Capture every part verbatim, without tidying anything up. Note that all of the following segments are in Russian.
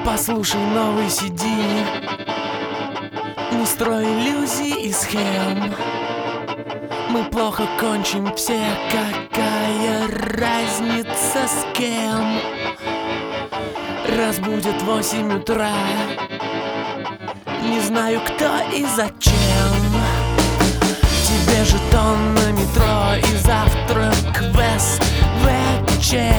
Послушай новый си ди, не строй иллюзий и схем. Мы плохо кончим все, какая разница с кем. Разбудит восемь утра, не знаю кто и зачем. Тебе жетон на метро и завтрак в эс вэ че.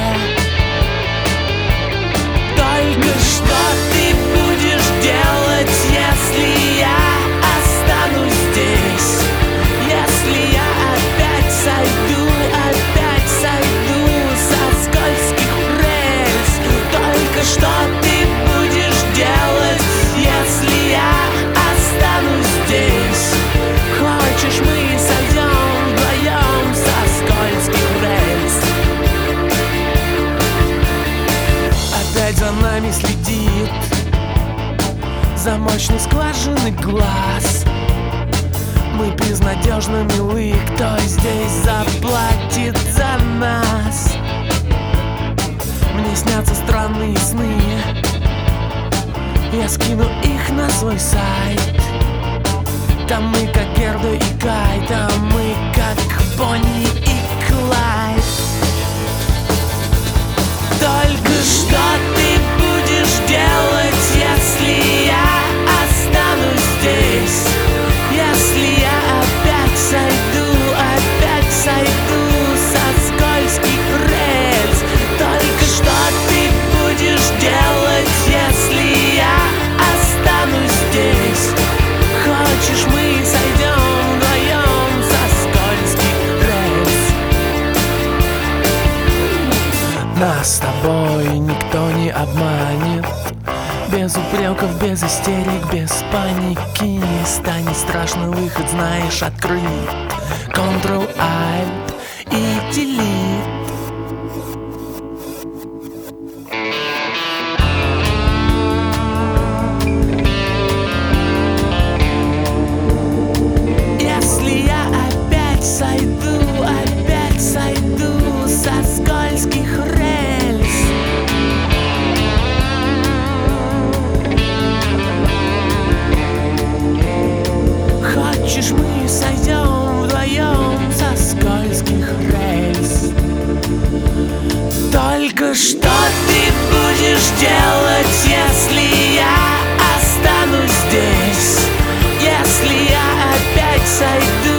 Только что ты будешь делать, если я останусь здесь? Если я опять сойду, опять сойду со скользких рельс? Только что ты будешь делать, если я останусь здесь? Хочешь, мы сойдем вдвоем со скользких рельс? Опять за нами следит замочной скважины глаз. Мы безнадежно милы, кто здесь заплатит за нас? Мне снятся странные сны, я скину их на свой сайт. Там мы как Герда и Кай, там мы как Бонни и Клайд. Только что ты будешь делать, если я останусь здесь? Если я опять сойду, опять сойду со скользких рельс? Только что ты будешь делать, если я останусь здесь? Хочешь, мы сойдем вдвоем со скользких рельс? Нас с тобой никто не обманет. Без упреков, без истерик, без паники. Станет страшно, выход знаешь, открыть. Ctrl-Alt и Delete. Если я опять сойду, опять сойду со скользких рельс? Хочешь, мы сойдем вдвоем со скользких рельс? Только что ты будешь делать, если я останусь здесь? Если я опять сойду,